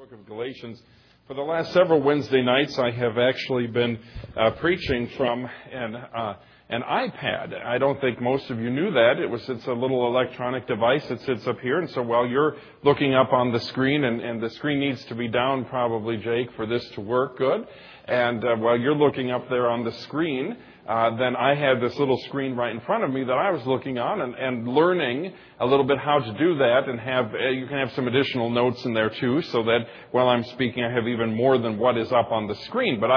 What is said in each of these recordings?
book of Galatians. For the last several Wednesday nights, I have actually been preaching from an iPad. I don't think most of you knew that. It's a little electronic device that sits up here. And so while you're looking up on the screen, and the screen needs to be down probably, Jake, for this to work good. And while you're looking up there on the screen, then I had this little screen right in front of me that I was looking on and learning a little bit how to do that, and you can have some additional notes in there too, so that while I'm speaking I have even more than what is up on the screen. But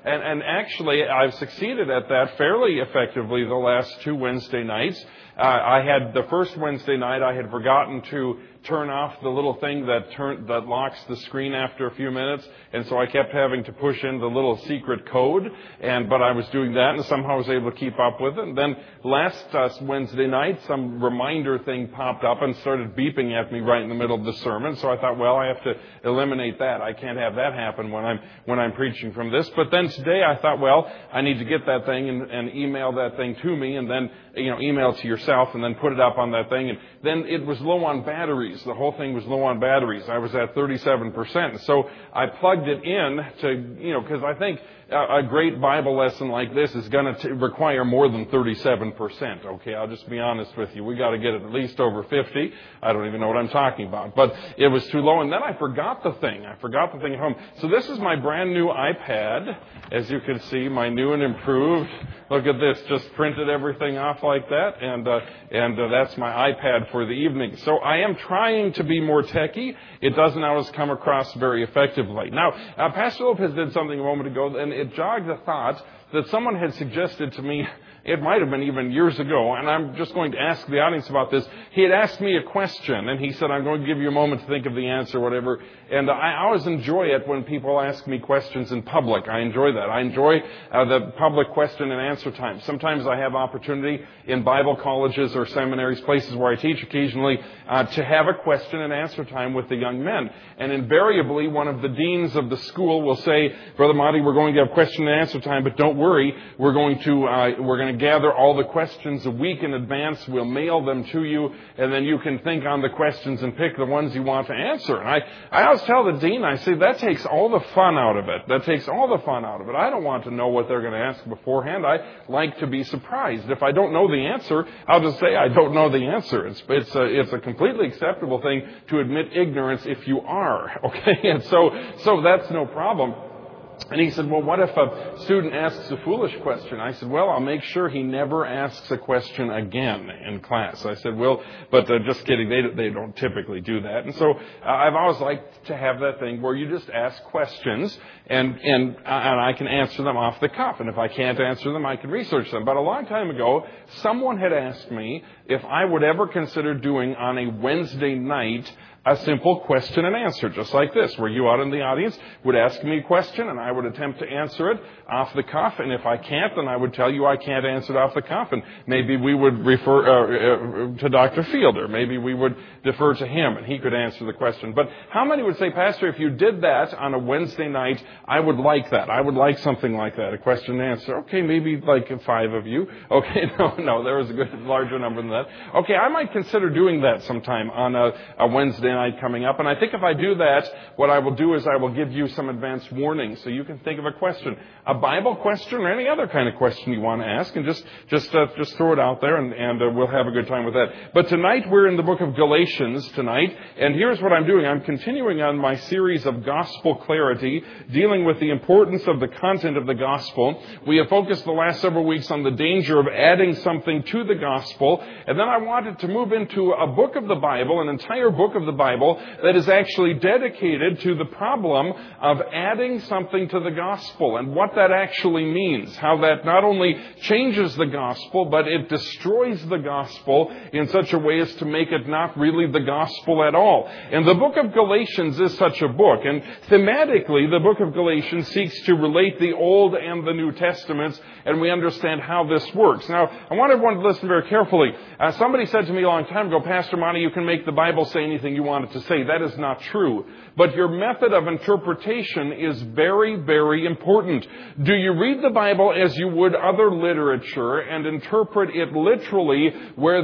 actually I've succeeded at that fairly effectively the last two Wednesday nights. I had the first Wednesday night, I had forgotten to turn off the little thing that locks the screen after a few minutes, and so I kept having to push in the little secret code, but I was doing that and somehow I was able to keep up with it. And then last Wednesday night, some reminder thing popped up and started beeping at me right in the middle of the sermon, so I thought, well, I have to eliminate that. I can't have that happen when I'm preaching from this. But then today I thought, well, I need to get that thing and email that thing to me, and then email it to yourself and then put it up on that thing. And then it was low on batteries. The whole thing was low on batteries. I was at 37%. So I plugged it in to, because I think a great Bible lesson like this is going to require more than 37%. Okay, I'll just be honest with you. We got to get it at least over 50. I don't even know what I'm talking about. But it was too low. And then I forgot the thing. I forgot the thing at home. So this is my brand new iPad. As you can see, my new and improved. Look at this. Just printed everything off like that. And that's my iPad for the evening. So I am trying to be more techy. It doesn't always come across very effectively. Now, Pastor Lopez did something a moment ago, and it jogged the thought that someone had suggested to me, it might have been even years ago, and I'm just going to ask the audience about this. He had asked me a question, and he said, I'm going to give you a moment to think of the answer, whatever. And I always enjoy it when people ask me questions in public. I enjoy that. I enjoy the public question and answer time. Sometimes I have opportunity in Bible colleges or seminaries, places where I teach occasionally, to have a question and answer time with the young men. And invariably, one of the deans of the school will say, Brother Monty, we're going to have question and answer time, but don't worry, we're going to gather all the questions a week in advance. We'll mail them to you, and then you can think on the questions and pick the ones you want to answer. And I always tell the dean, I say, that takes all the fun out of it. That takes all the fun out of it. I don't want to know what they're going to ask beforehand. I like to be surprised. If I don't know the answer, I'll just say I don't know the answer. It's a completely acceptable thing to admit ignorance if you are. Okay, and so that's no problem. And he said, well, what if a student asks a foolish question? I said, well, I'll make sure he never asks a question again in class. I said, well, but just kidding, they don't typically do that. And so I've always liked to have that thing where you just ask questions and I can answer them off the cuff. And if I can't answer them, I can research them. But a long time ago, someone had asked me if I would ever consider doing on a Wednesday night a simple question and answer, just like this, where you out in the audience would ask me a question and I would attempt to answer it off the cuff. And if I can't, then I would tell you I can't answer it off the cuff. And maybe we would refer to Dr. Fielder. Maybe we would defer to him and he could answer the question. But how many would say, Pastor, if you did that on a Wednesday night, I would like that. I would like something like that, a question and answer. Okay, maybe like 5 of you. Okay, no, there was a good larger number than that. Okay, I might consider doing that sometime on a Wednesday night coming up. And I think if I do that, what I will do is I will give you some advance warning so you can think of a question, a Bible question or any other kind of question you want to ask, and just throw it out there and we'll have a good time with that. But tonight we're in the book of Galatians tonight, and here's what I'm doing. I'm continuing on my series of gospel clarity, dealing with the importance of the content of the gospel. We have focused the last several weeks on the danger of adding something to the gospel, and then I wanted to move into a book of the Bible, an entire book of the Bible that is actually dedicated to the problem of adding something to the gospel and what that actually means, how that not only changes the gospel, but it destroys the gospel in such a way as to make it not really the gospel at all. And the book of Galatians is such a book, and thematically the book of Galatians seeks to relate the Old and the New Testaments, and we understand how this works. Now, I want everyone to listen very carefully. Somebody said to me a long time ago, Pastor Monty, you can make the Bible say anything you want it to say. That is not true. But your method of interpretation is very, very important. Do you read the Bible as you would other literature and interpret it literally where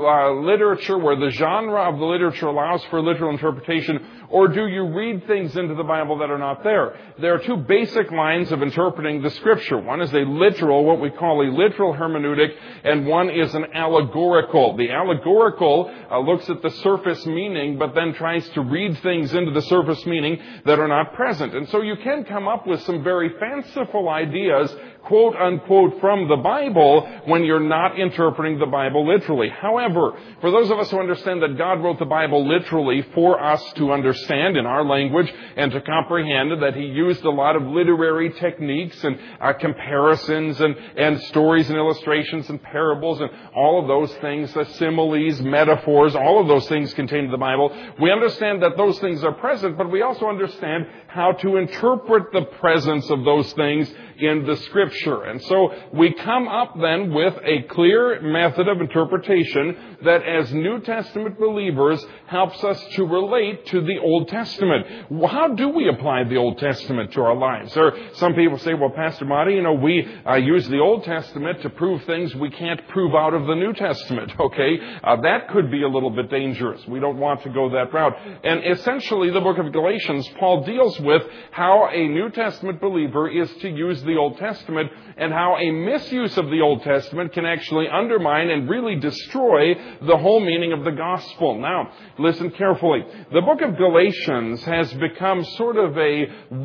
the genre of the literature allows for literal interpretation, or do you read things into the Bible that are not there? There are two basic lines of interpreting the Scripture. One is a literal, what we call a literal hermeneutic, and one is an allegorical. The allegorical looks at the surface meaning, but then tries to read things into the surface meaning that are not present. And so you can come up with some very fanciful ideas, quote unquote, from the Bible when you're not interpreting the Bible literally. However, for those of us who understand that God wrote the Bible literally for us to understand in our language and to comprehend, that He used a lot of literary techniques and comparisons and stories and illustrations and parables and all of those things, similes, metaphors, all of those things contained in the Bible. We understand that those things are present, but we also understand how to interpret the presence of those things in the Scripture. And so we come up then with a clear method of interpretation that as New Testament believers helps us to relate to the Old Testament. How do we apply the Old Testament to our lives? Or some people say, well, Pastor Marty, we use the Old Testament to prove things we can't prove out of the New Testament. Okay, that could be a little bit dangerous. We don't want to go that route. And essentially, the book of Galatians, Paul deals with how a New Testament believer is to use the Old Testament and how a misuse of the Old Testament can actually undermine and really destroy the whole meaning of the gospel. Now, listen carefully. The book of Galatians has become sort of a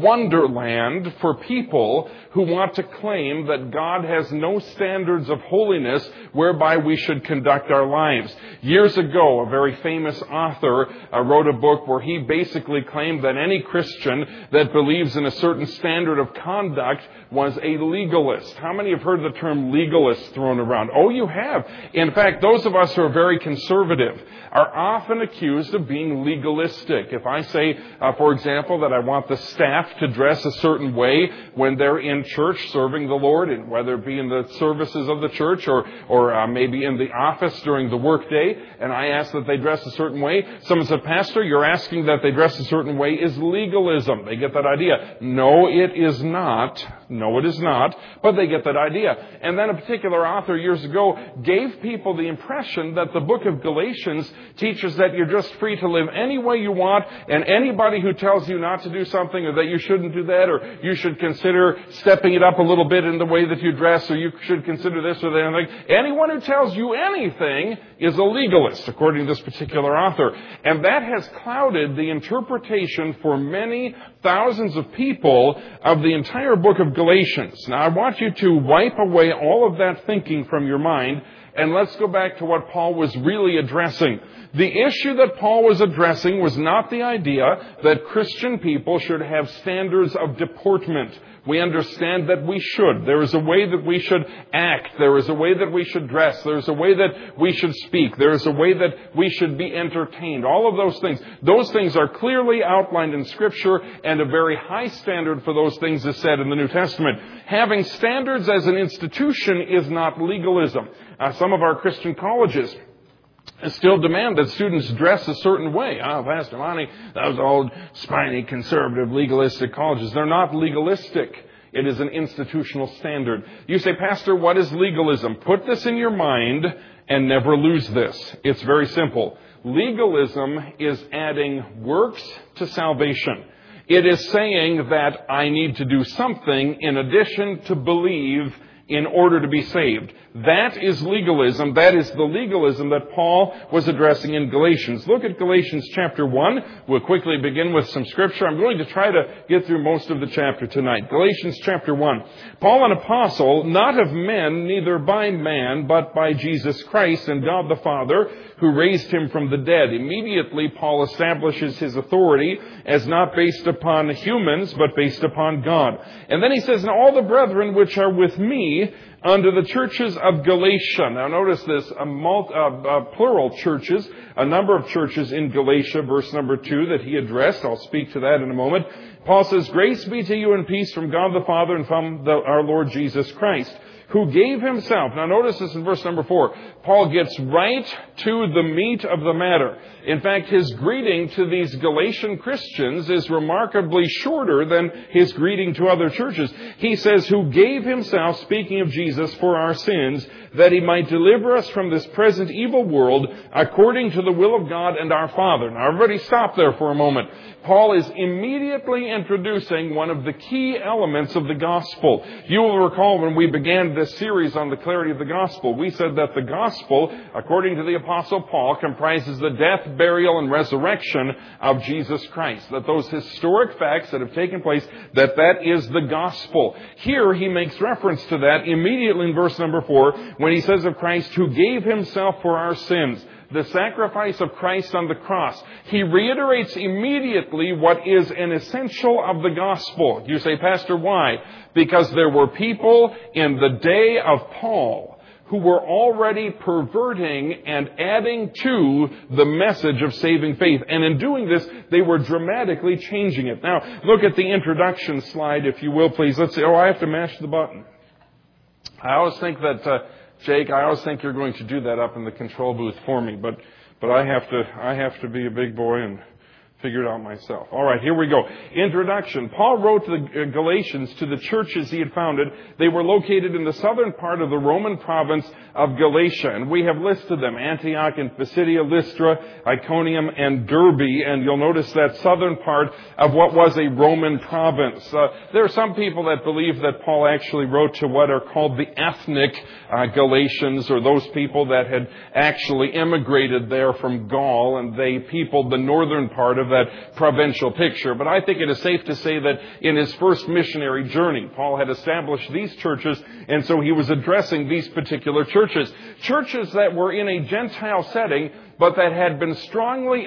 wonderland for people who want to claim that God has no standards of holiness whereby we should conduct our lives. Years ago, a very famous author wrote a book where he basically claimed that any Christian that believes in a certain standard of conduct was a legalist. How many have heard the term legalist thrown around? Oh, you have. In fact, those of us who are very conservative are often accused of being legalistic. If I say, for example, that I want the staff to dress a certain way when they're in church serving the Lord, and whether it be in the services of the church or maybe in the office during the workday, and I ask that they dress a certain way, someone said, Pastor, you're asking that they dress a certain way is legalism. They get that idea. No, it is not. No, it is not. But they get that idea. And then a particular author years ago gave people the impression that the book of Galatians teaches that you're just free to live any way you want, and anybody who tells you not to do something or that you shouldn't do that, or you should consider stepping it up a little bit in the way that you dress, or you should consider this or that, anyone who tells you anything is a legalist, according to this particular author. And that has clouded the interpretation for many thousands of people of the entire book of Galatians. Now, I want you to wipe away all of that thinking from your mind, and let's go back to what Paul was really addressing. The issue that Paul was addressing was not the idea that Christian people should have standards of deportment. We understand that we should. There is a way that we should act. There is a way that we should dress. There is a way that we should speak. There is a way that we should be entertained. All of those things. Those things are clearly outlined in Scripture, and a very high standard for those things is set in the New Testament. Having standards as an institution is not legalism. Some of our Christian colleges still demand that students dress a certain way. Pastor Monty, those old, spiny, conservative, legalistic colleges. They're not legalistic. It is an institutional standard. You say, Pastor, what is legalism? Put this in your mind and never lose this. It's very simple. Legalism is adding works to salvation. It is saying that I need to do something in addition to believe in order to be saved. That is legalism. That is the legalism that Paul was addressing in Galatians. Look at Galatians chapter 1. We'll quickly begin with some scripture. I'm going to try to get through most of the chapter tonight. Galatians chapter 1. Paul, an apostle, not of men, neither by man, but by Jesus Christ and God the Father, who raised him from the dead. Immediately, Paul establishes his authority as not based upon humans, but based upon God. And then he says, and all the brethren which are with me unto the churches of Galatia. Now notice this, plural churches, a number of churches in Galatia, verse number 2 that he addressed. I'll speak to that in a moment. Paul says, grace be to you and peace from God the Father and from our Lord Jesus Christ, who gave himself. Now notice this in verse number 4. Paul gets right to the meat of the matter. In fact, his greeting to these Galatian Christians is remarkably shorter than his greeting to other churches. He says, who gave himself, speaking of Jesus, for our sins, that he might deliver us from this present evil world, according to the will of God and our Father. Now everybody stop there for a moment. Paul is immediately introducing one of the key elements of the gospel. You will recall when we began this series on the clarity of the gospel, we said that the gospel, according to the Apostle Paul, comprises the death, burial, and resurrection of Jesus Christ. That those historic facts that have taken place, that is the gospel. Here he makes reference to that immediately in verse number 4 when he says of Christ who gave himself for our sins. The sacrifice of Christ on the cross. He reiterates immediately what is an essential of the gospel. You say, Pastor, why? Because there were people in the day of Paul who were already perverting and adding to the message of saving faith. And in doing this, they were dramatically changing it. Now, look at the introduction slide, if you will, please. Let's see. Oh, I have to mash the button. I always think that... Jake, I always think you're going to do that up in the control booth for me, but I have to be a big boy and figure it out myself. All right, here we go. Introduction. Paul wrote to the Galatians, to the churches he had founded. They were located in the southern part of the Roman province of Galatia, and we have listed them: Antioch and Pisidia, Lystra, Iconium, and Derbe. And you'll notice that southern part of what was a Roman province. There are some people that believe that Paul actually wrote to what are called the ethnic Galatians, or those people that had actually immigrated there from Gaul, and they peopled the northern part of that provincial picture. But I think it is safe to say that in his first missionary journey, Paul had established these churches, and so he was addressing these particular churches. Churches that were in a Gentile setting, but that had been strongly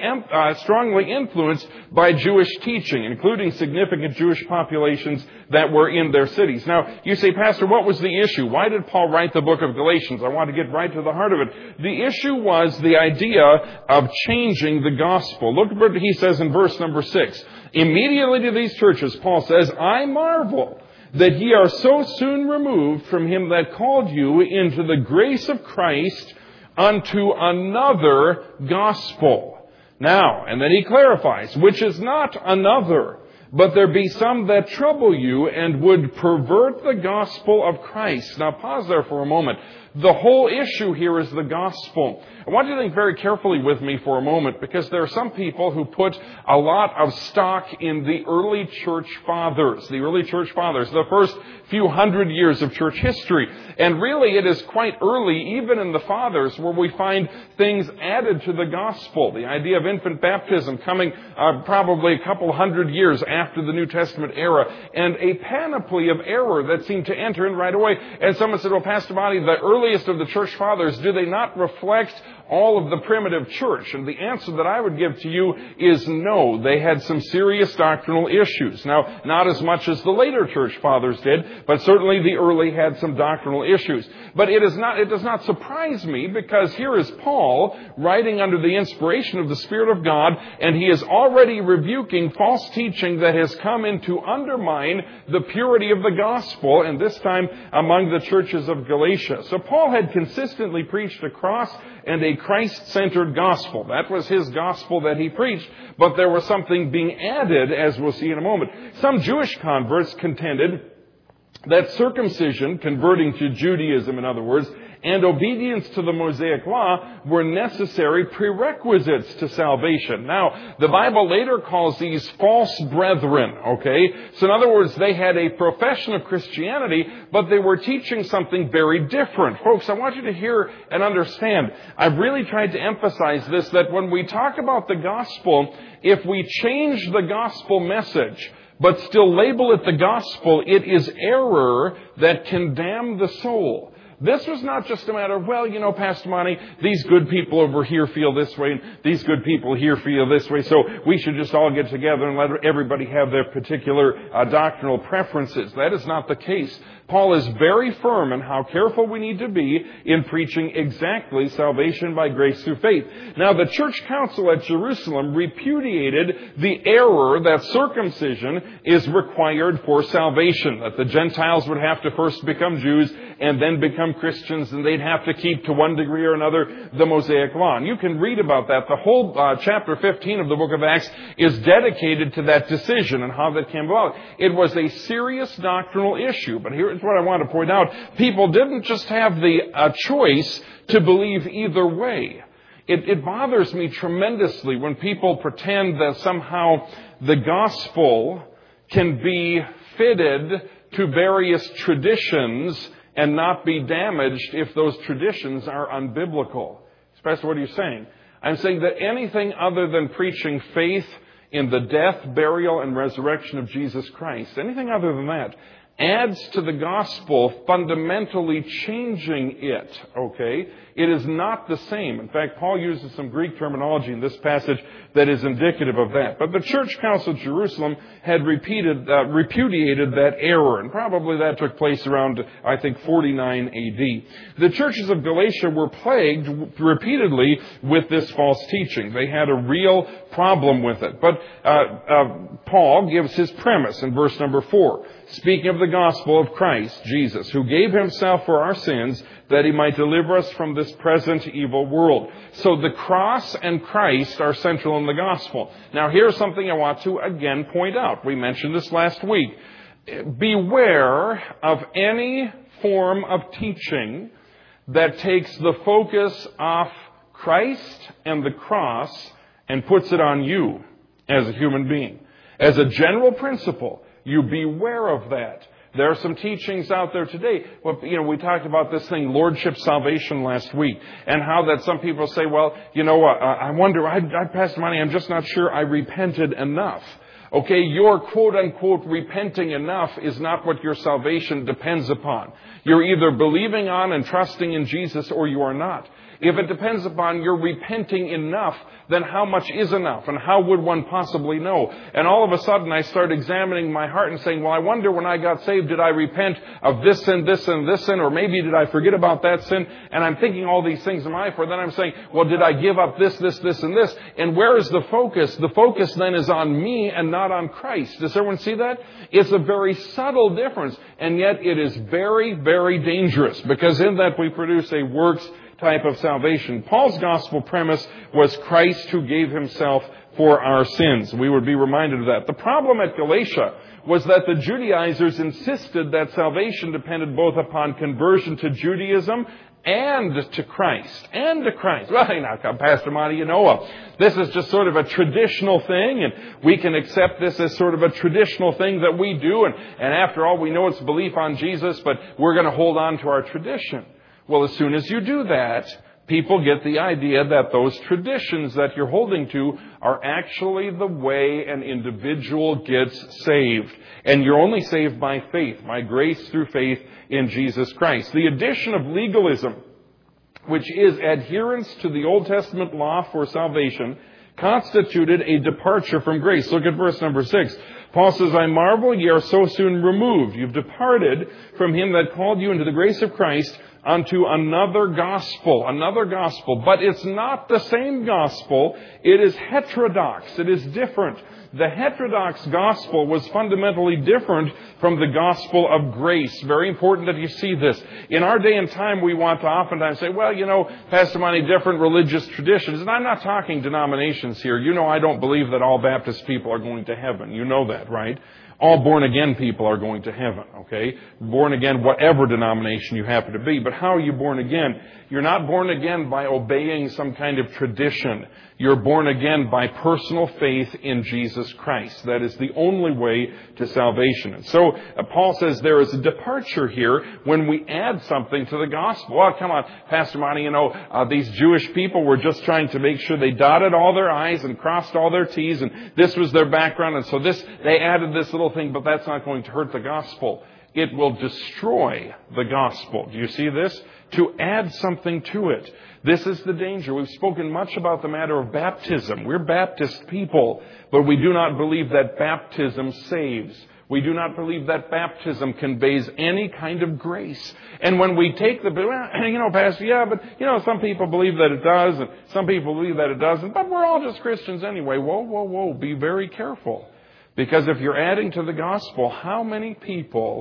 influenced by Jewish teaching, including significant Jewish populations that were in their cities. Now, you say, Pastor, what was the issue? Why did Paul write the book of Galatians? I want to get right to the heart of it. The issue was the idea of changing the gospel. Look at what he says in verse number 6. Immediately to these churches, Paul says, I marvel that ye are so soon removed from him that called you into the grace of Christ unto another gospel. Now, and then he clarifies, which is not another, but there be some that trouble you and would pervert the gospel of Christ. Now pause there for a moment. The whole issue here is the gospel. I want you to think very carefully with me for a moment, because there are some people who put a lot of stock in the early church fathers. The early church fathers, the first few hundred years of church history. And really it is quite early, even in the fathers, where we find things added to the gospel. The idea of infant baptism coming probably a couple hundred years after the New Testament era. And a panoply of error that seemed to enter in right away. And someone said, well, Pastor Bonnie, the earliest of the church fathers, do they not reflect all of the primitive church? And the answer that I would give to you is no. They had some serious doctrinal issues. Now, not as much as the later church fathers did, but certainly the early had some doctrinal issues. But it does not surprise me, because here is Paul writing under the inspiration of the Spirit of God, and he is already rebuking false teaching that has come in to undermine the purity of the gospel, and this time among the churches of Galatia. So Paul had consistently preached a cross and a Christ-centered gospel. That was his gospel that he preached, but there was something being added, as we'll see in a moment. Some Jewish converts contended that circumcision, converting to Judaism in other words, and obedience to the Mosaic law were necessary prerequisites to salvation. Now, the Bible later calls these false brethren, okay? So in other words, they had a profession of Christianity, but they were teaching something very different. Folks, I want you to hear and understand. I've really tried to emphasize this, that when we talk about the gospel, if we change the gospel message, but still label it the gospel, it is error that can damn the soul. This was not just a matter of, well, you know, Pastor Monty, these good people over here feel this way, and these good people here feel this way, so we should just all get together and let everybody have their particular doctrinal preferences. That is not the case. Paul is very firm in how careful we need to be in preaching exactly salvation by grace through faith. Now, the church council at Jerusalem repudiated the error that circumcision is required for salvation, that the Gentiles would have to first become Jews and then become Christians, and they'd have to keep, to one degree or another, the Mosaic Law. And you can read about that. The whole chapter 15 of the book of Acts is dedicated to that decision and how that came about. It was a serious doctrinal issue. But here's what I want to point out. People didn't just have the choice to believe either way. It bothers me tremendously when people pretend that somehow the gospel can be fitted to various traditions and not be damaged if those traditions are unbiblical. Especially, what are you saying? I'm saying that anything other than preaching faith in the death, burial, and resurrection of Jesus Christ, anything other than that, adds to the gospel, fundamentally changing it, okay? It is not the same. In fact, Paul uses some Greek terminology in this passage that is indicative of that. But the Church Council of Jerusalem had repudiated that error, and probably that took place around, I think, 49 AD. The churches of Galatia were plagued repeatedly with this false teaching. They had a real problem with it. But Paul gives his premise in verse number 4. Speaking of the gospel of Christ, Jesus, who gave himself for our sins that he might deliver us from this present evil world. So the cross and Christ are central in the gospel. Now here's something I want to again point out. We mentioned this last week. Beware of any form of teaching that takes the focus off Christ and the cross and puts it on you as a human being. As a general principle, you beware of that. There are some teachings out there today. Well, we talked about this thing, lordship salvation, last week, and how that some people say, well, I wonder, Pastor Monty, I'm just not sure I repented enough. Okay, your quote-unquote repenting enough is not what your salvation depends upon. You're either believing on and trusting in Jesus or you are not. If it depends upon your repenting enough, then how much is enough? And how would one possibly know? And all of a sudden I start examining my heart and saying, well, I wonder when I got saved, did I repent of this sin, this sin, this sin? Or maybe did I forget about that sin? And I'm thinking all these things in my life. Or then I'm saying, well, did I give up this, this, this, and this? And where is the focus? The focus then is on me and not on Christ. Does everyone see that? It's a very subtle difference. And yet it is very, very dangerous. Because in that we produce a works type of salvation. Paul's gospel premise was Christ who gave himself for our sins. We would be reminded of that. The problem at Galatia was that the Judaizers insisted that salvation depended both upon conversion to Judaism and to Christ. And to Christ. Well, now, Pastor Monty, this is just sort of a traditional thing, and we can accept this as sort of a traditional thing that we do, and after all, we know it's belief on Jesus, but we're going to hold on to our tradition. Well, as soon as you do that, people get the idea that those traditions that you're holding to are actually the way an individual gets saved. And you're only saved by faith, by grace through faith in Jesus Christ. The addition of legalism, which is adherence to the Old Testament law for salvation, constituted a departure from grace. Look at verse number 6. Paul says, I marvel ye are so soon removed. You've departed from him that called you into the grace of Christ unto another gospel. But it's not the same gospel. It is heterodox. It is different. The heterodox gospel was fundamentally different from the gospel of grace. Very important that you see this. In our day and time, we want to oftentimes say, well, Pastor Monty, different religious traditions. And I'm not talking denominations here. I don't believe that all Baptist people are going to heaven. You know that, right? All born-again people are going to heaven, okay? Born again, whatever denomination you happen to be. But how are you born again? You're not born again by obeying some kind of tradition. You're born again by personal faith in Jesus Christ. That is the only way to salvation. And so Paul says there is a departure here when we add something to the gospel. Well, come on, Pastor Monty, these Jewish people were just trying to make sure they dotted all their I's and crossed all their T's, and this was their background, and so they added this little thing, but that's not going to hurt the gospel. It will destroy the gospel. Do you see this? To add something to it. This is the danger. We've spoken much about the matter of baptism. We're Baptist people, but we do not believe that baptism saves. We do not believe that baptism conveys any kind of grace. And when we take Pastor, but some people believe that it does, and some people believe that it doesn't, but we're all just Christians anyway. Whoa, be very careful. Because if you're adding to the gospel, how many people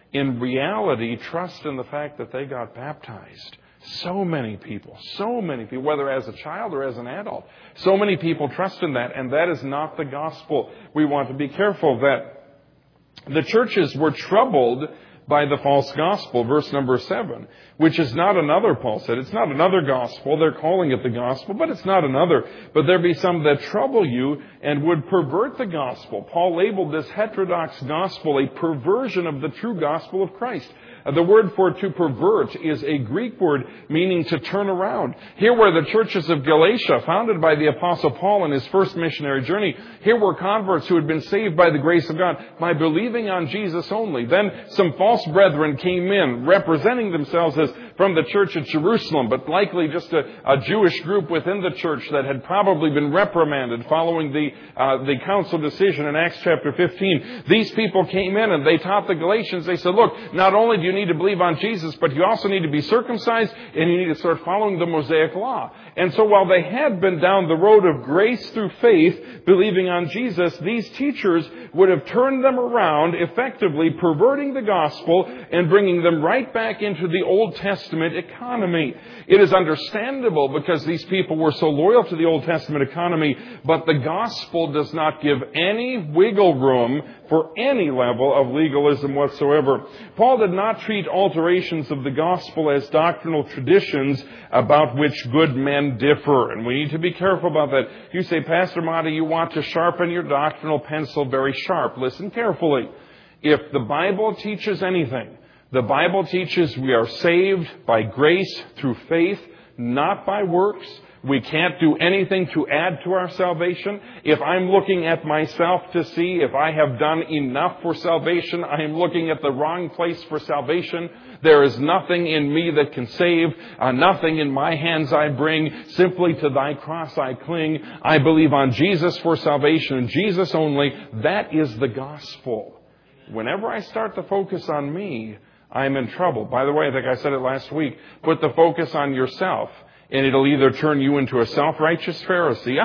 in reality trust in the fact that they got baptized. So many people, whether as a child or as an adult, so many people trust in that, and that is not the gospel. We want to be careful that the churches were troubled by the false gospel, verse number 7, which is not another, Paul said. It's not another gospel. They're calling it the gospel, but it's not another. But there be some that trouble you and would pervert the gospel. Paul labeled this heterodox gospel a perversion of the true gospel of Christ. The word for to pervert is a Greek word meaning to turn around. Here were the churches of Galatia, founded by the Apostle Paul in his first missionary journey. Here were converts who had been saved by the grace of God by believing on Jesus only. Then some false brethren came in, representing themselves as from the church at Jerusalem, but likely just a Jewish group within the church that had probably been reprimanded following the council decision in Acts chapter 15. These people came in and they taught the Galatians. They said, look, not only do you need to believe on Jesus, but you also need to be circumcised and you need to start following the Mosaic law. And so while they had been down the road of grace through faith, believing on Jesus, these teachers would have turned them around, effectively perverting the gospel and bringing them right back into the Old Testament economy. It is understandable because these people were so loyal to the Old Testament economy, but the gospel does not give any wiggle room for any level of legalism whatsoever. Paul did not treat alterations of the gospel as doctrinal traditions about which good men differ. And we need to be careful about that. You say, Pastor Monty, you want to sharpen your doctrinal pencil very sharp. Listen carefully. If the Bible teaches anything, the Bible teaches we are saved by grace through faith, not by works. We can't do anything to add to our salvation. If I'm looking at myself to see if I have done enough for salvation, I am looking at the wrong place for salvation. There is nothing in me that can save, nothing in my hands I bring. Simply to thy cross I cling. I believe on Jesus for salvation and Jesus only. That is the gospel. Whenever I start to focus on me, I'm in trouble. By the way, I think I said it last week, put the focus on yourself. And it'll either turn you into a self-righteous Pharisee.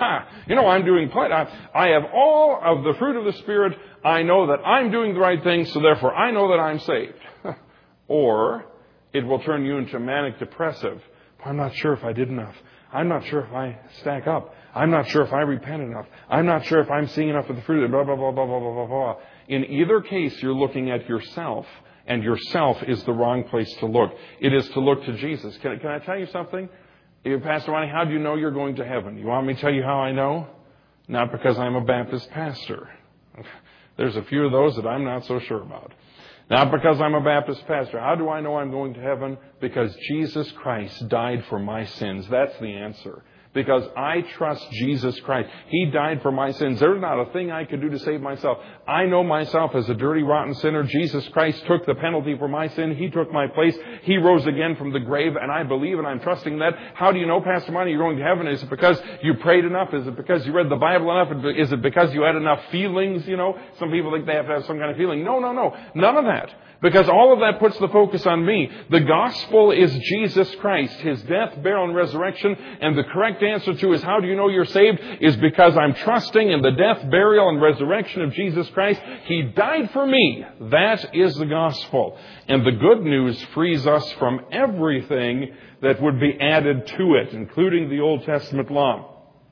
I'm doing plenty. I have all of the fruit of the Spirit. I know that I'm doing the right thing, so therefore I know that I'm saved. Or it will turn you into manic depressive. I'm not sure if I did enough. I'm not sure if I stack up. I'm not sure if I repent enough. I'm not sure if I'm seeing enough of the fruit. Blah, blah, blah, blah, blah, blah, blah. In either case, you're looking at yourself. And yourself is the wrong place to look. It is to look to Jesus. Can I tell you something? Pastor Ronnie, how do you know you're going to heaven? You want me to tell you how I know? Not because I'm a Baptist pastor. There's a few of those that I'm not so sure about. Not because I'm a Baptist pastor. How do I know I'm going to heaven? Because Jesus Christ died for my sins. That's the answer. Because I trust Jesus Christ. He died for my sins. There's not a thing I could do to save myself. I know myself as a dirty, rotten sinner. Jesus Christ took the penalty for my sin. He took my place. He rose again from the grave, and I believe and I'm trusting that. How do you know, Pastor Monty, you're going to heaven? Is it because you prayed enough? Is it because you read the Bible enough? Is it because you had enough feelings? Some people think they have to have some kind of feeling. No. None of that. Because all of that puts the focus on me. The gospel is Jesus Christ, His death, burial, and resurrection. And the correct answer to is how do you know you're saved? Is because I'm trusting in the death, burial, and resurrection of Jesus Christ. He died for me. That is the gospel. And the good news frees us from everything that would be added to it, including the Old Testament law.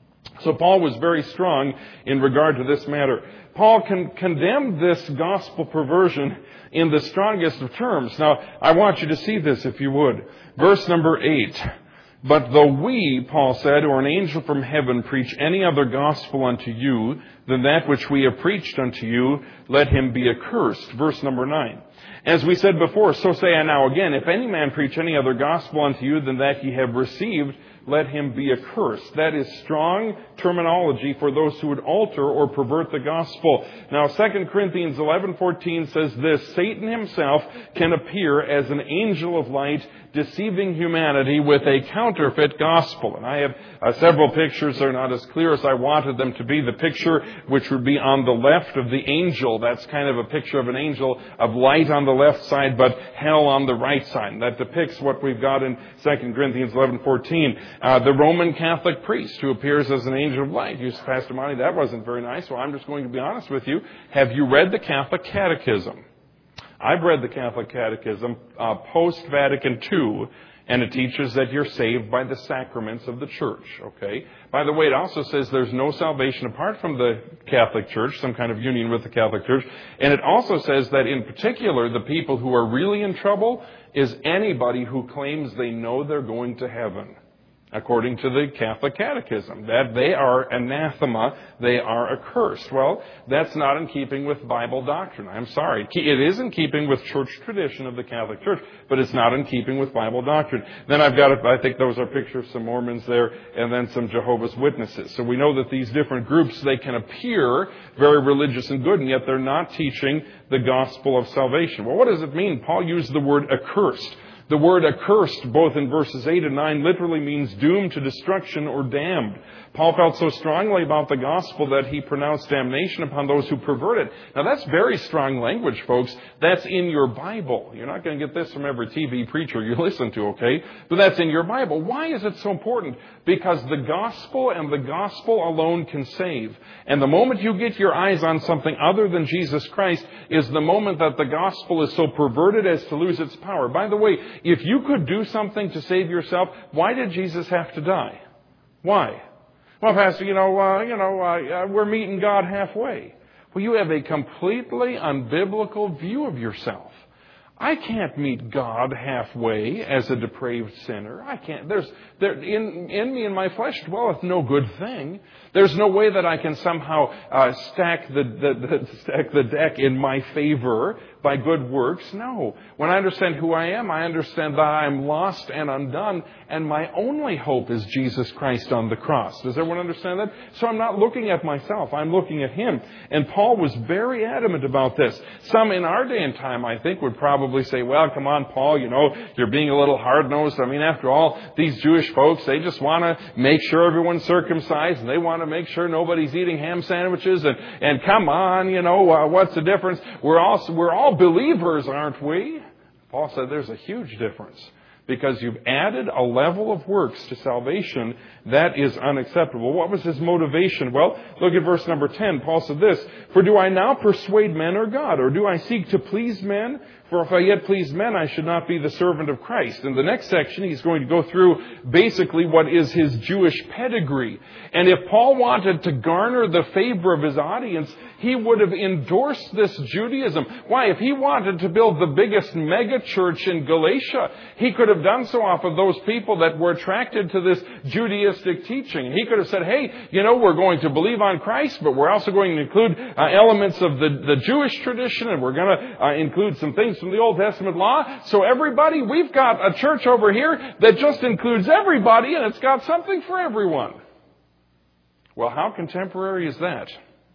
So Paul was very strong in regard to this matter. Paul condemned this gospel perversion in the strongest of terms. Now, I want you to see this, if you would. Verse number 8. But though we, Paul said, or an angel from heaven preach any other gospel unto you than that which we have preached unto you, let him be accursed. Verse number 9. As we said before, so say I now again, if any man preach any other gospel unto you than that ye have received, let him be accursed. That is strong terminology for those who would alter or pervert the gospel. Now, 2 Corinthians 11:14 says this, Satan himself can appear as an angel of light, deceiving humanity with a counterfeit gospel. And I have several pictures. They're not as clear as I wanted them to be. The picture which would be on the left of the angel, that's kind of a picture of an angel of light on the left side, but hell on the right side. And that depicts what we've got in 2 Corinthians 11:14. The Roman Catholic priest who appears as an angel of light. You say, Pastor Monty, that wasn't very nice. Well, I'm just going to be honest with you. Have you read the Catholic Catechism? I've read the Catholic Catechism post-Vatican II, and it teaches that you're saved by the sacraments of the Church, okay? By the way, it also says there's no salvation apart from the Catholic Church, some kind of union with the Catholic Church. And it also says that in particular, the people who are really in trouble is anybody who claims they know they're going to heaven, according to the Catholic Catechism, that they are anathema, they are accursed. Well, that's not in keeping with Bible doctrine. I'm sorry. It is in keeping with church tradition of the Catholic Church, but it's not in keeping with Bible doctrine. Then I think those are pictures of some Mormons there, and then some Jehovah's Witnesses. So we know that these different groups, they can appear very religious and good, and yet they're not teaching the gospel of salvation. Well, what does it mean? Paul used the word accursed. The word accursed, both in verses 8 and 9, literally means doomed to destruction or damned. Paul felt so strongly about the gospel that he pronounced damnation upon those who pervert it. Now, that's very strong language, folks. That's in your Bible. You're not going to get this from every TV preacher you listen to, okay? But that's in your Bible. Why is it so important? Because the gospel and the gospel alone can save. And the moment you get your eyes on something other than Jesus Christ is the moment that the gospel is so perverted as to lose its power. By the way, if you could do something to save yourself, why did Jesus have to die? Why? Well, Pastor, we're meeting God halfway. Well, you have a completely unbiblical view of yourself. I can't meet God halfway as a depraved sinner. I can't. In me and my flesh dwelleth no good thing. There's no way that I can somehow stack the deck in my favor by good works. No. When I understand who I am, I understand that I'm lost and undone, and my only hope is Jesus Christ on the cross. Does everyone understand that? So I'm not looking at myself. I'm looking at Him. And Paul was very adamant about this. Some in our day and time, I think, would probably say, well, come on, Paul, you're being a little hard-nosed. I mean, after all, these Jewish folks, they just want to make sure everyone's circumcised, and they want to make sure nobody's eating ham sandwiches, and come on, what's the difference? We're all believers, aren't we? Paul said there's a huge difference. Because you've added a level of works to salvation that is unacceptable. What was his motivation? Well, look at verse number 10. Paul said this, "For do I now persuade men or God? Or do I seek to please men? For if I yet please men, I should not be the servant of Christ." In the next section, he's going to go through basically what is his Jewish pedigree. And if Paul wanted to garner the favor of his audience, he would have endorsed this Judaism. Why? If he wanted to build the biggest mega church in Galatia, he could have done so off of those people that were attracted to this Judaistic teaching. He could have said, hey, we're going to believe on Christ, but we're also going to include elements of the Jewish tradition, and we're going to include some things from the Old Testament law. So everybody, we've got a church over here that just includes everybody, and it's got something for everyone. Well, how contemporary is that?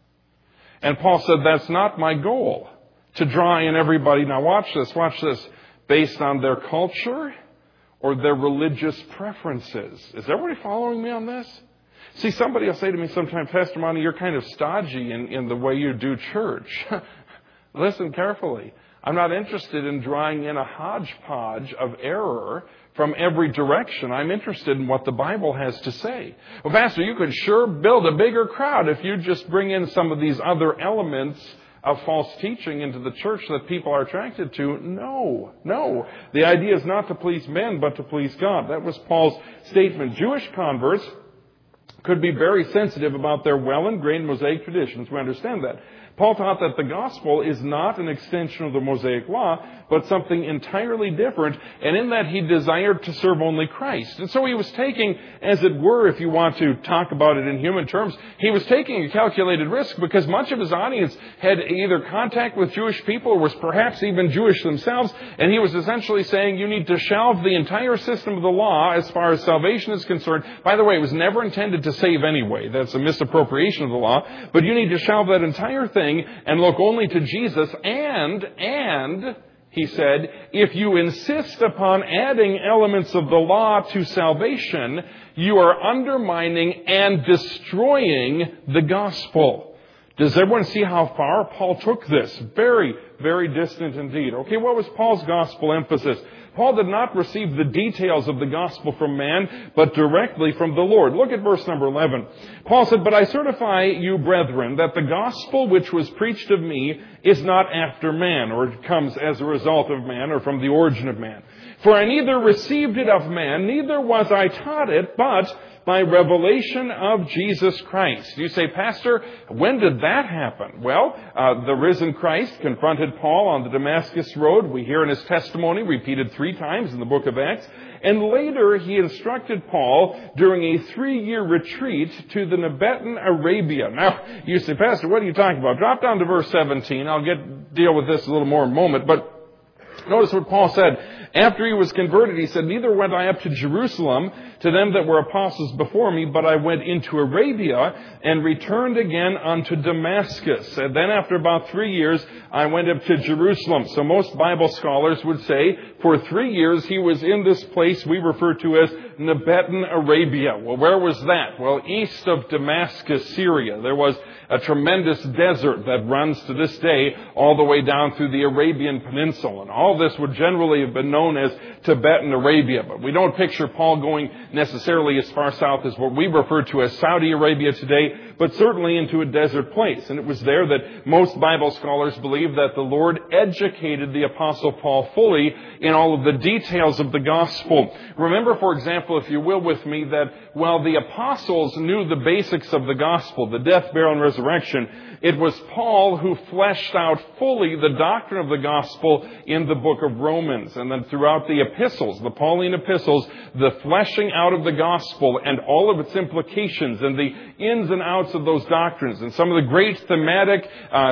And Paul said, that's not my goal, to draw in everybody. Now watch this, based on their culture or their religious preferences. Is everybody following me on this? See, somebody will say to me sometimes, Pastor Monty, you're kind of stodgy in the way you do church. Listen carefully. I'm not interested in drawing in a hodgepodge of error from every direction. I'm interested in what the Bible has to say. Well, Pastor, you could sure build a bigger crowd if you just bring in some of these other elements of false teaching into the church that people are attracted to. No. The idea is not to please men, but to please God. That was Paul's statement. Jewish converts could be very sensitive about their well-ingrained Mosaic traditions. We understand that. Paul taught that the gospel is not an extension of the Mosaic law, but something entirely different, and in that he desired to serve only Christ. And so he was taking, as it were, if you want to talk about it in human terms, he was taking a calculated risk because much of his audience had either contact with Jewish people or was perhaps even Jewish themselves, and he was essentially saying you need to shelve the entire system of the law as far as salvation is concerned. By the way, it was never intended to save anyway. That's a misappropriation of the law. But you need to shelve that entire thing and look only to Jesus. And he said, if you insist upon adding elements of the law to salvation, you are undermining and destroying the gospel. Does everyone see how far Paul took this? Very, very distant indeed. Okay, what was Paul's gospel emphasis? Paul did not receive the details of the gospel from man, but directly from the Lord. Look at verse number 11. Paul said, "But I certify you, brethren, that the gospel which was preached of me is not after man," or it comes as a result of man, or from the origin of man. "For I neither received it of man, neither was I taught it, but by revelation of Jesus Christ." You say, "Pastor, when did that happen?" Well, the risen Christ confronted Paul on the Damascus Road. We hear in his testimony repeated 3 times in the book of Acts. And later he instructed Paul during a 3-year retreat to the Nebetan Arabia. Now, you say, "Pastor, what are you talking about?" Drop down to verse 17. I'll deal with this a little more in a moment. But notice what Paul said. After he was converted, he said, "Neither went I up to Jerusalem to them that were apostles before me, but I went into Arabia and returned again unto Damascus. And then after about 3 years, I went up to Jerusalem." So most Bible scholars would say for 3 years he was in this place we refer to as Nebetan Arabia. Well, where was that? Well, east of Damascus, Syria. There was a tremendous desert that runs to this day all the way down through the Arabian Peninsula. And all this would generally have been known as Tibetan Arabia. But we don't picture Paul going necessarily as far south as what we refer to as Saudi Arabia today, but certainly into a desert place. And it was there that most Bible scholars believe that the Lord educated the Apostle Paul fully in all of the details of the gospel. Remember, for example, if you will with me, that while the apostles knew the basics of the gospel, the death, burial, and resurrection, it was Paul who fleshed out fully the doctrine of the gospel in the book of Romans. And then throughout the epistles, the Pauline epistles, the fleshing out of the gospel and all of its implications and the ins and outs of those doctrines and some of the great thematic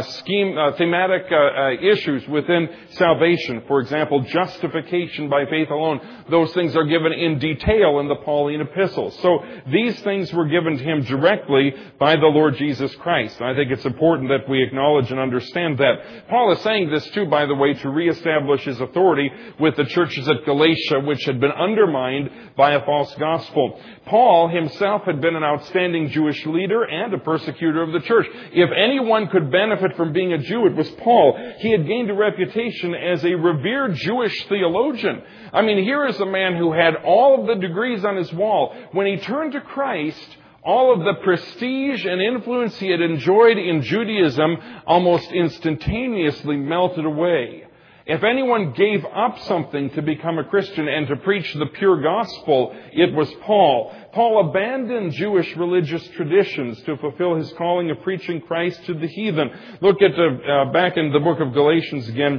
issues within salvation. For example, justification by faith alone. Those things are given in detail in the Pauline epistles. So these things were given to him directly by the Lord Jesus Christ. And I think it's important that we acknowledge and understand that. Paul is saying this too, by the way, to reestablish his authority with the churches at Galatia, which had been undermined by a false gospel. Paul himself had been an outstanding Jewish leader and a persecutor of the church. If anyone could benefit from being a Jew, it was Paul. He had gained a reputation as a revered Jewish theologian. I mean, here is a man who had all of the degrees on his wall. When he turned to Christ, all of the prestige and influence he had enjoyed in Judaism almost instantaneously melted away. If anyone gave up something to become a Christian and to preach the pure gospel, it was Paul. Paul abandoned Jewish religious traditions to fulfill his calling of preaching Christ to the heathen. Look at back in the book of Galatians again,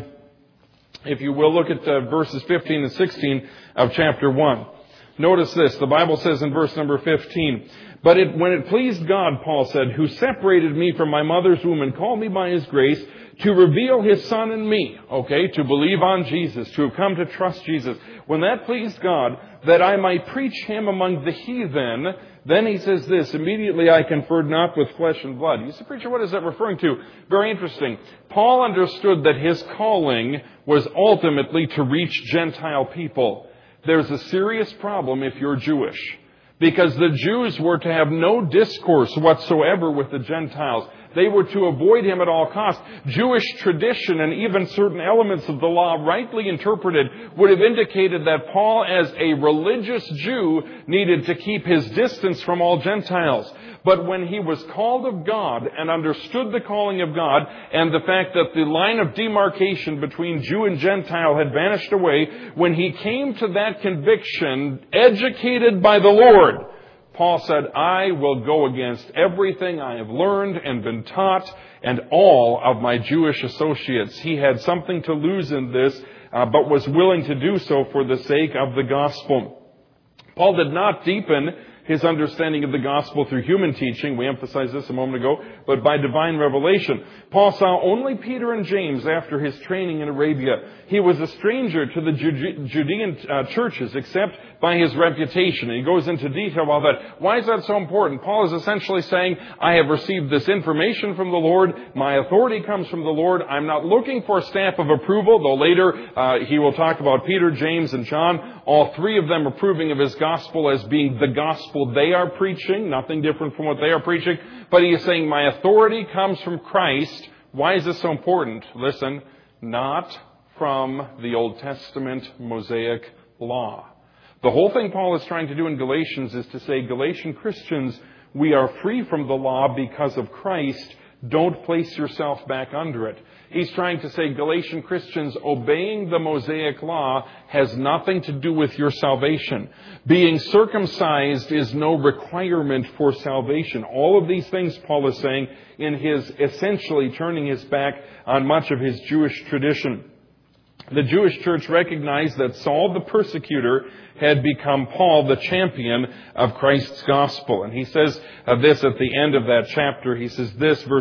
if you will. Look at verses 15 and 16 of chapter 1. Notice this. The Bible says in verse number 15, "But when it pleased God," Paul said, "who separated me from my mother's womb and called me by his grace, to reveal his Son in me," okay, to believe on Jesus, to have come to trust Jesus. "When that pleased God, that I might preach him among the heathen," then he says this, "immediately I conferred not with flesh and blood." You say, "Preacher, what is that referring to?" Very interesting. Paul understood that his calling was ultimately to reach Gentile people. There's a serious problem if you're Jewish, because the Jews were to have no discourse whatsoever with the Gentiles. They were to avoid him at all costs. Jewish tradition and even certain elements of the law, rightly interpreted, would have indicated that Paul, as a religious Jew, needed to keep his distance from all Gentiles. But when he was called of God and understood the calling of God and the fact that the line of demarcation between Jew and Gentile had vanished away, when he came to that conviction, educated by the Lord, Paul said, "I will go against everything I have learned and been taught and all of my Jewish associates." He had something to lose in this, but was willing to do so for the sake of the gospel. Paul did not deepen his understanding of the gospel through human teaching. We emphasized this a moment ago, but by divine revelation. Paul saw only Peter and James after his training in Arabia. He was a stranger to the Judean churches, except by his reputation. And he goes into detail about that. Why is that so important? Paul is essentially saying, I have received this information from the Lord. My authority comes from the Lord. I'm not looking for a stamp of approval, though later he will talk about Peter, James, and John, all three of them approving of his gospel as being the gospel gospel they are preaching, nothing different from what they are preaching. But he is saying, my authority comes from Christ. Why is this so important? Listen, not from the Old Testament Mosaic law. The whole thing Paul is trying to do in Galatians is to say, Galatian Christians, we are free from the law because of Christ. Don't place yourself back under it. He's trying to say, Galatian Christians, obeying the Mosaic law has nothing to do with your salvation. Being circumcised is no requirement for salvation. All of these things, Paul is saying, in his essentially turning his back on much of his Jewish tradition. The Jewish church recognized that Saul the persecutor had become Paul the champion of Christ's gospel. And he says this at the end of that chapter. He says this, verse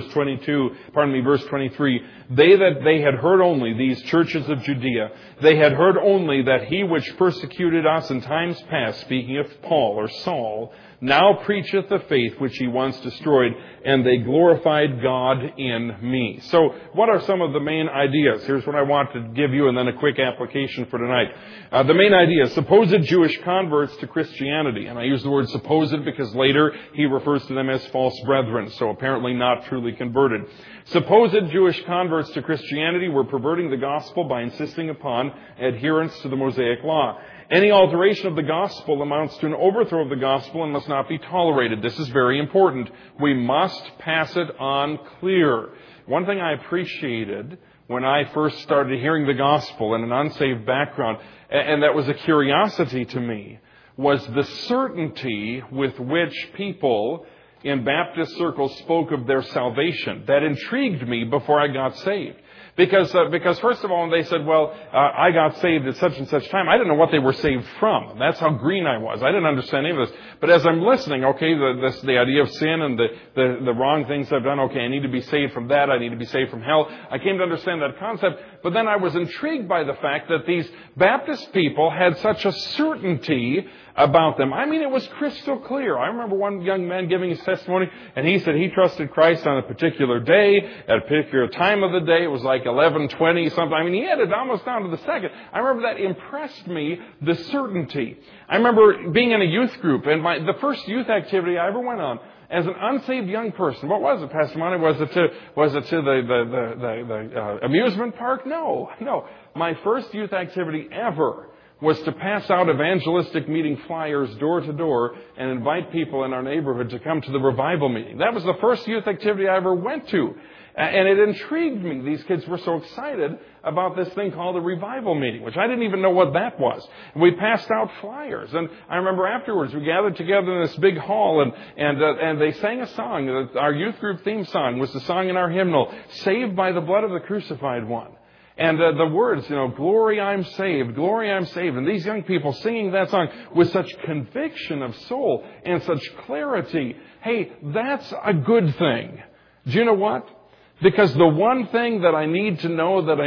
23, they had heard only, these churches of Judea, they had heard only that he which persecuted us in times past, speaking of Paul or Saul, now preacheth the faith which he once destroyed, and they glorified God in me. So what are some of the main ideas? Here's what I want to give you, and then a quick application for tonight. The main idea, supposed Jewish converts to Christianity. And I use the word supposed because later he refers to them as false brethren, so apparently not truly converted. Supposed Jewish converts to Christianity were perverting the gospel by insisting upon adherence to the Mosaic law. Any alteration of the gospel amounts to an overthrow of the gospel and must not be tolerated. This is very important. We must pass it on clear. One thing I appreciated when I first started hearing the gospel in an unsaved background, and that was a curiosity to me, was the certainty with which people in Baptist circles spoke of their salvation. That intrigued me before I got saved. Because first of all, when they said, I got saved at such and such time, I didn't know what they were saved from. That's how green I was. I didn't understand any of this. But as I'm listening, the idea of sin and the wrong things I've done, I need to be saved from that. I need to be saved from hell. I came to understand that concept. But then I was intrigued by the fact that these Baptist people had such a certainty about them. I mean, it was crystal clear. I remember one young man giving his testimony, and he said he trusted Christ on a particular day, at a particular time of the day. It was like 11:20 something. I mean, he had it almost down to the second. I remember that impressed me, the certainty. I remember being in a youth group, and the first youth activity I ever went on as an unsaved young person. What was it, Pastor Monty? Was it to the amusement park? No. My first youth activity ever was to pass out evangelistic meeting flyers door to door and invite people in our neighborhood to come to the revival meeting. That was the first youth activity I ever went to. And it intrigued me. These kids were so excited about this thing called a revival meeting, which I didn't even know what that was. And we passed out flyers. And I remember afterwards we gathered together in this big hall and they sang a song. Our youth group theme song was the song in our hymnal, Saved by the Blood of the Crucified One. And the words, glory I'm saved, glory I'm saved. And these young people singing that song with such conviction of soul and such clarity. Hey, that's a good thing. Do you know what? Because the one thing that I need to know, the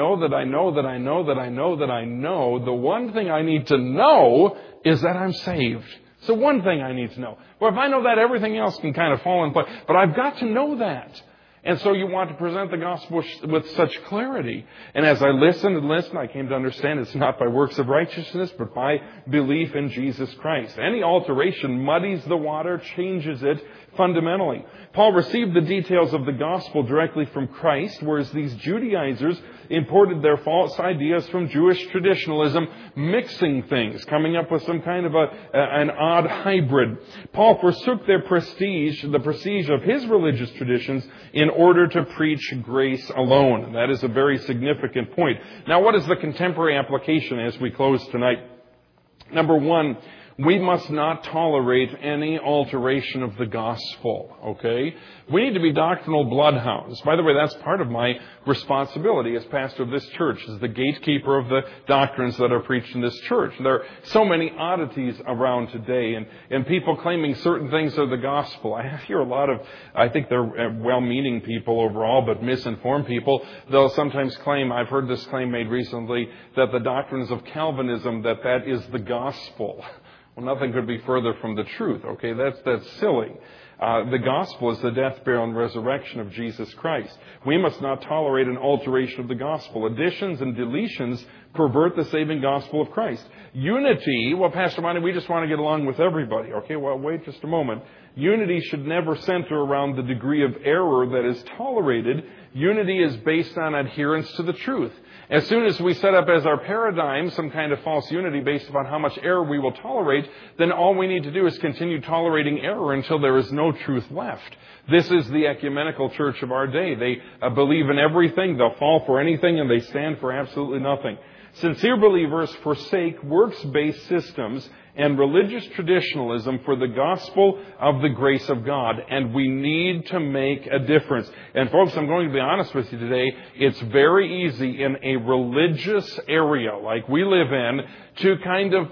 one thing I need to know is that I'm saved. It's the one thing I need to know. Well, if I know that, everything else can kind of fall in place. But I've got to know that. And so you want to present the gospel with such clarity. And as I listened, I came to understand it's not by works of righteousness, but by belief in Jesus Christ. Any alteration muddies the water, changes it fundamentally. Paul received the details of the gospel directly from Christ, whereas these Judaizers imported their false ideas from Jewish traditionalism, mixing things, coming up with some kind of an odd hybrid. Paul forsook the prestige of his religious traditions in order to preach grace alone. And that is a very significant point. Now, what is the contemporary application as we close tonight? Number one, we must not tolerate any alteration of the gospel, okay? We need to be doctrinal bloodhounds. By the way, that's part of my responsibility as pastor of this church, as the gatekeeper of the doctrines that are preached in this church. There are so many oddities around today, and people claiming certain things are the gospel. I hear a lot of, I think they're well-meaning people overall, but misinformed people. They'll sometimes claim, I've heard this claim made recently, that the doctrines of Calvinism, that is the gospel. Well, nothing could be further from the truth, okay? That's silly. The gospel is the death, burial, and resurrection of Jesus Christ. We must not tolerate an alteration of the gospel. Additions and deletions pervert the saving gospel of Christ. Unity, well, Pastor Monty, we just want to get along with everybody. Okay, well, wait just a moment. Unity should never center around the degree of error that is tolerated. Unity is based on adherence to the truth. As soon as we set up as our paradigm some kind of false unity based upon how much error we will tolerate, then all we need to do is continue tolerating error until there is no truth left. This is the ecumenical church of our day. They believe in everything, they'll fall for anything, and they stand for absolutely nothing. Sincere believers forsake works-based systems and religious traditionalism for the gospel of the grace of God. And we need to make a difference. And folks, I'm going to be honest with you today. It's very easy in a religious area like we live in to kind of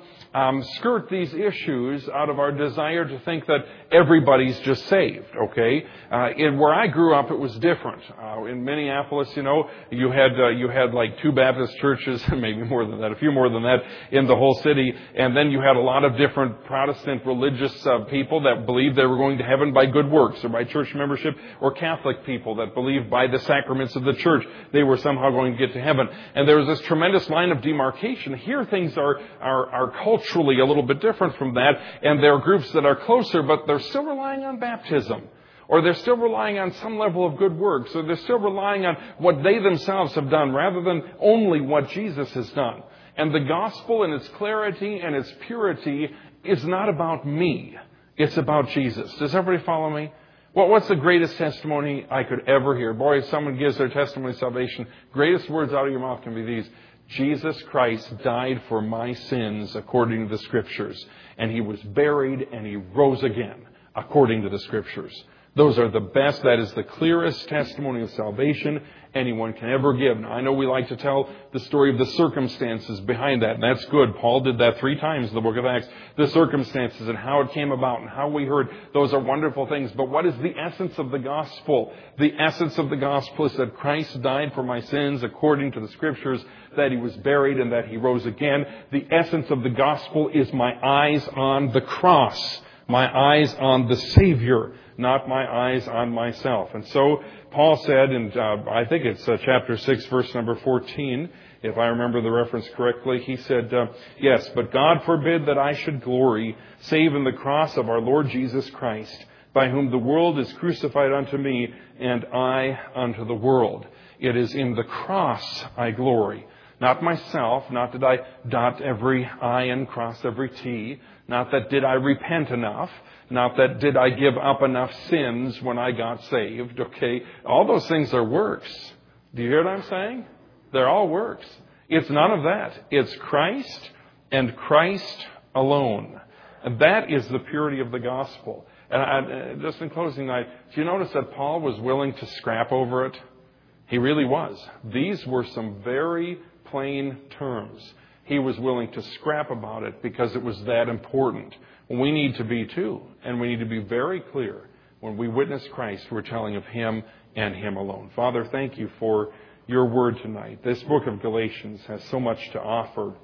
skirt these issues out of our desire to think that everybody's just saved, okay? Where I grew up, it was different. In Minneapolis, you had like 2 Baptist churches, maybe more than that, a few more than that in the whole city. And then you had a lot of different Protestant religious people that believed they were going to heaven by good works or by church membership, or Catholic people that believed by the sacraments of the church they were somehow going to get to heaven. And there was this tremendous line of demarcation. Here things are culturally a little bit different from that, and there are groups that are closer, but they're still relying on baptism, or they're still relying on some level of good works, or they're still relying on what they themselves have done rather than only what Jesus has done. And the gospel in its clarity and its purity is not about me. It's about Jesus. Does everybody follow me? Well, what's the greatest testimony I could ever hear? Boy, if someone gives their testimony of salvation, greatest words out of your mouth can be these: Jesus Christ died for my sins according to the Scriptures, and He was buried and He rose again according to the Scriptures. Those are the best. That is the clearest testimony of salvation anyone can ever give. Now, I know we like to tell the story of the circumstances behind that, and that's good. Paul did that 3 times in the book of Acts. The circumstances and how it came about and how we heard, those are wonderful things. But what is the essence of the gospel? The essence of the gospel is that Christ died for my sins according to the Scriptures, that He was buried and that He rose again. The essence of the gospel is my eyes on the cross, my eyes on the Savior, not my eyes on myself. And so Paul said, and I think it's chapter 6, verse number 14, if I remember the reference correctly, he said, yes, but God forbid that I should glory, save in the cross of our Lord Jesus Christ, by whom the world is crucified unto me, and I unto the world. It is in the cross I glory. Not myself, not that I dot every I and cross every T, not that did I repent enough, not that did I give up enough sins when I got saved, okay? All those things are works. Do you hear what I'm saying? They're all works. It's none of that. It's Christ and Christ alone. And that is the purity of the gospel. And just in closing, do you notice that Paul was willing to scrap over it? He really was. These were some very plain terms. He was willing to scrap about it because it was that important. We need to be too. And we need to be very clear. When we witness Christ, we're telling of Him and Him alone. Father, thank You for Your word tonight. This book of Galatians has so much to offer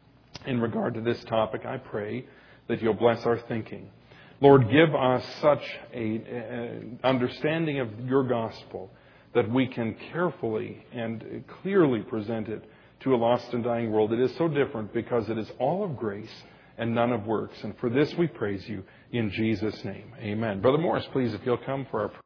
in regard to this topic. I pray that You'll bless our thinking. Lord, give us such an understanding of Your gospel that we can carefully and clearly present it to a lost and dying world. It is so different because it is all of grace and none of works. And for this we praise You in Jesus' name. Amen. Brother Morris, please, if you'll come for our